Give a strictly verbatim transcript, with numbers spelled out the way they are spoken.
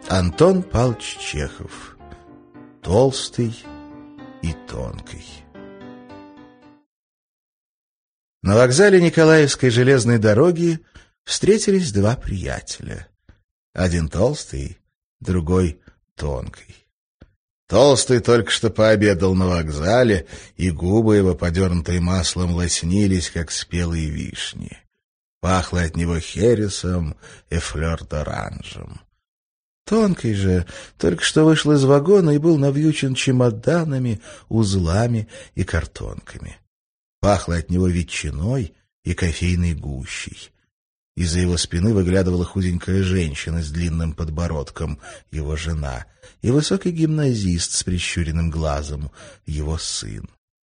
Антон Павлович Чехов. Толстый и тонкий. На вокзале Николаевской железной дороги встретились два приятеля. Один толстый, другой тонкий. Толстый только что пообедал на вокзале, и губы его, подернутые маслом, лоснились, как спелые вишни. Пахло от него хересом и флёр-д'оранжем. Тонкий же только что вышел из вагона и был навьючен чемоданами, узлами и картонками. Пахло от него ветчиной и кофейной гущей. Из-за его спины выглядывала худенькая женщина с длинным подбородком, его жена, и высокий гимназист с прищуренным глазом, его сын.